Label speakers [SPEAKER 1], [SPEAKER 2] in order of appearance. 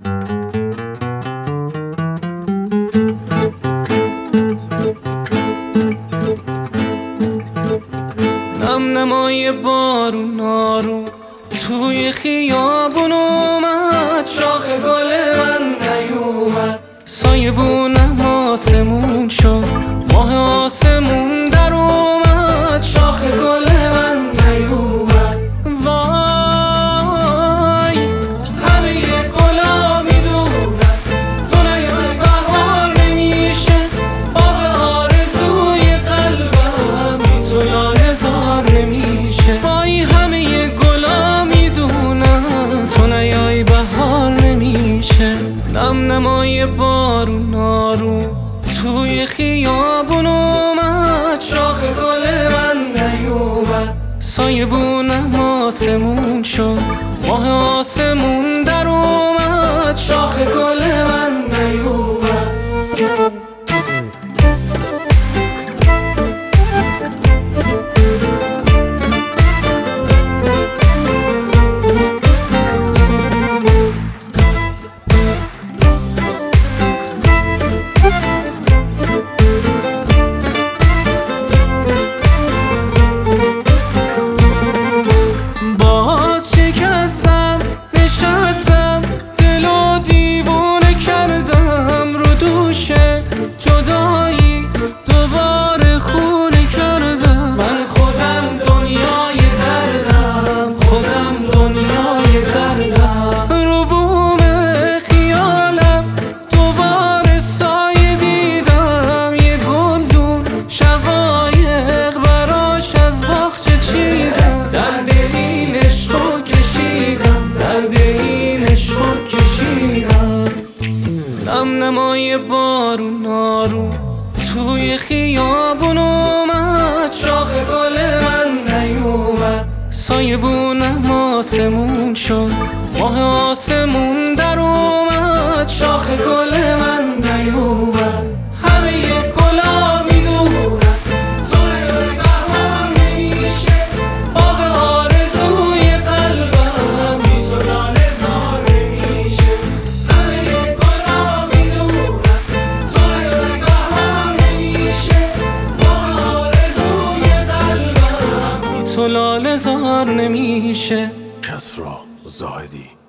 [SPEAKER 1] نم نمای بارون آروم توی خیابون اومد، شاخ گل من نیومد، سایبونم آسمون شد، ماه آسمون در اومد، شاخ گل من نیومد. وای همه گلا میدونن تو نیای بهار نمیشه، آب آرزوی قلبم بی تو لایه‌زار نمیشه. وای همه گلا میدونن تو نیای بهار نمیشه. نم نمای بارون آروم توی خیابون اومد، شاخ گل من نیومد، سایبونم آسمون شد، ماه آسمون در اومد، شاخ گل من نیومد. جدایی دوباره خونه کردم، من خودم دنیای دردم، خودم دنیای دردم. رو بوم خیالم دوباره سایه دیدم، یه گلدون شقایق براش از باغچه چیدم، درد این عشقو کشیدم، درد این عشقو کشیدم. نم نمای بارون آروم توی خیابون اومد، شاخ گل من نیومد، سایبونم آسمون شد، ماه آسمون در اومد، شاخ گل من نیومد. همه گلا میدونن تو نیای بهار نمیشه، آب آرزوی قلبم بی تو لایه‌زار نمیشه. تو لاله‌زار نمیشه.
[SPEAKER 2] کسری زاهدی